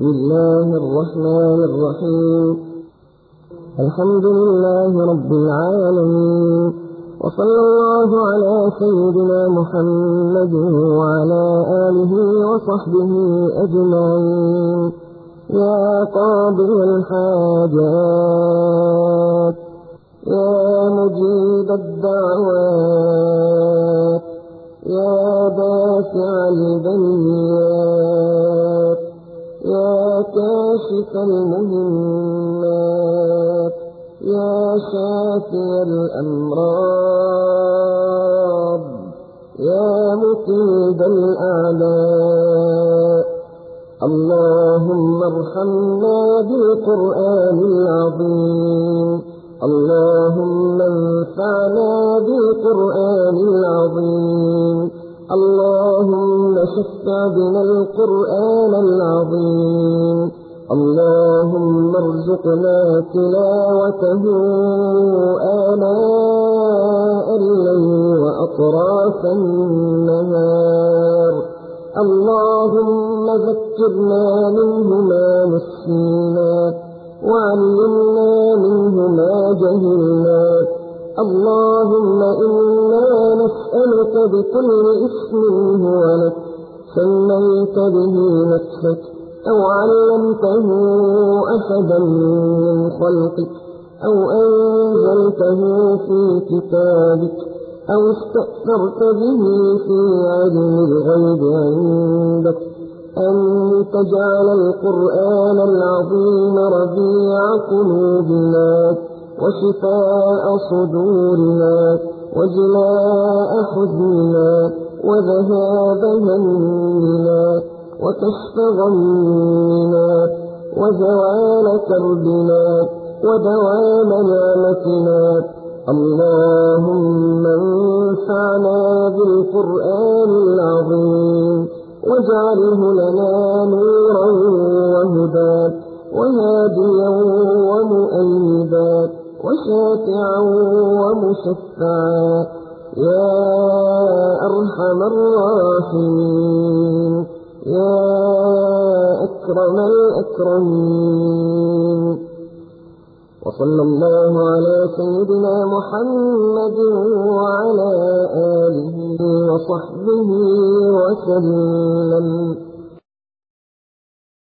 بسم الله الرحمن الرحيم. الحمد لله رب العالمين، وصلى الله على سيدنا محمد وعلى آله وصحبه أجمعين. يا قاضي الحاجات، يا مجيب الدعوات، يا دافع البليات، يا كاشف المهمات، يا شافي الأمراض، يا مقيد الأعداء، اللهم ارحمنا بالقرآن العظيم، اللهم انفعنا بالقرآن العظيم، اللهم شفع بنا القرآن العظيم، اللهم ارزقنا تلاوته آناء الليل وأطراف النهار، اللهم ذكرنا منه ما نسينا، وعلمنا منه ما جهلنا. اللهم إنا نسألك بكل اسم هو لك سميت به نفسك أو علمته أحدا من خلقك أو أنزلته في كتابك أو استأثرت به في علم الغيب عندك أن تجعل القرآن العظيم ربيع قلوبنا وشفاء صدورنا وجلاء حزننا وذهاب همنا وكشف غمنا وزوال كربنا ودوام نعمتنا. اللهم انفعنا بالقرآن العظيم واجعله لنا نورا وهدى وهاديا ومؤيدا وشافعا ومشفعا يا أرحم الراحمين، يا أكرم الأكرمين. وصلى الله على سيدنا محمد وعلى آله وصحبه وسلم.